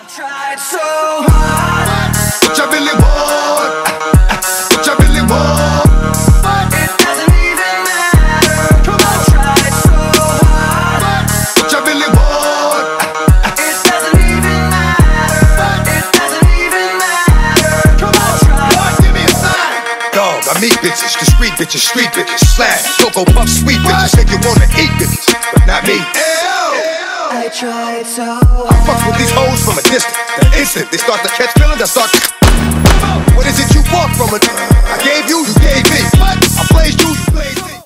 tried so hard. What you really want? What you really want? But it doesn't even matter. Come on, tried so hard. What you really want? It doesn't even matter. But it doesn't even matter. Come on, try. Boy, give me a sign. Dog, I meet bitches, the street bitches, slash, Cocoa Puff, sweet bitches. Say you wanna eat bitches, but not me. I tried so I fuck with these hoes from a distance. The instant they start to catch feelings, I start to. What is it you want from it? I gave you, you gave me. What? I blazed you,